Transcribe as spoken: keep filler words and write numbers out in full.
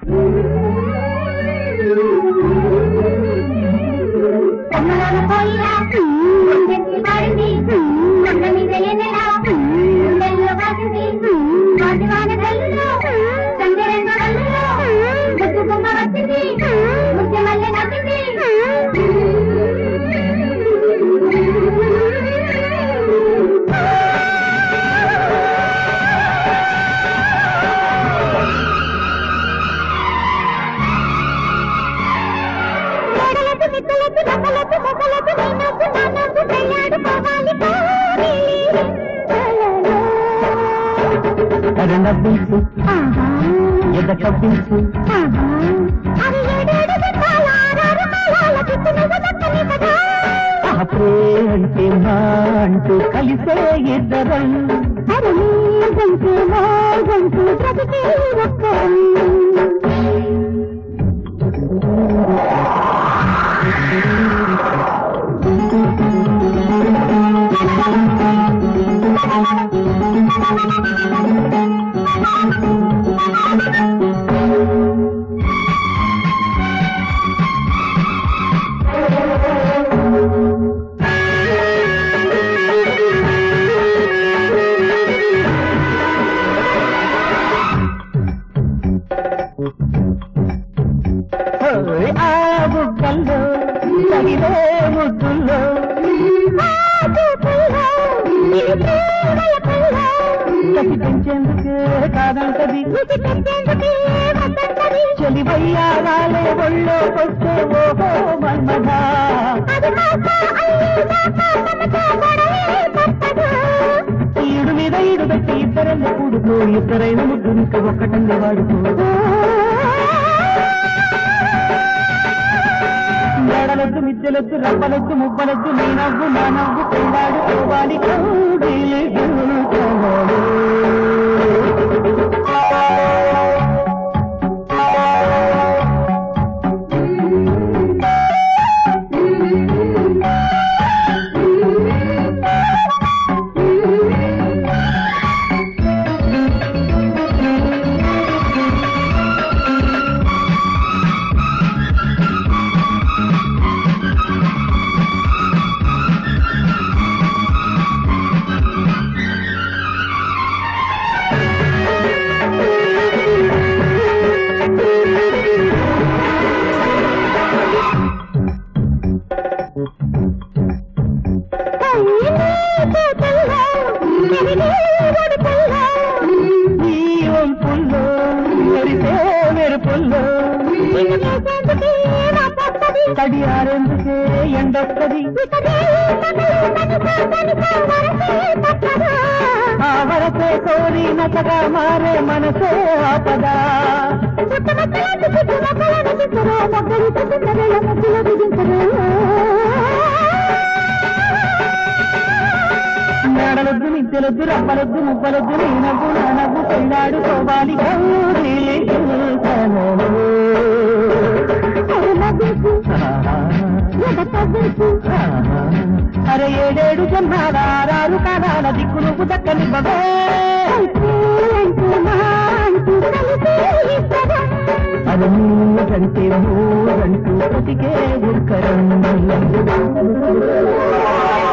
నవ్వించు ఎద కవ్వించు అంటే మా అంటూ కలిసే ఇద్దరం పెంచేందుకే కాదంటది చెలివయ్యాలే ఒళ్ళో కొట్టే ఓహో మన్మధా ఈడు మీద ఈడు పెట్టి ఇద్దరన్న కూడుకో ఇద్దరైన ముగ్గురికి ఒక్కటంది వాడుకో మేడలొద్దు మిద్దెలొద్దు రవ్వలొద్దు మువ్వలొద్దు నీ నవ్వు నా నవ్వు పెళ్ళాడు కోవాలి తడియారెందుకే ఎండొక్కది ఆ వరసే కోరి నతగా మారే మనసే ఆపదా మేడలొద్దు మిద్దెలొద్దు రవ్వలొద్దు మువ్వలొద్దు నీ నవ్వు నా నవ్వు పెళ్ళాడు కోవాలి అరే ఏడేడు జన్మాదారారు కాలాల దిక్కు నువ్వు దక్కని బవే అది నీకంటే మూడంటూ ప్రతికే ఉక్కరం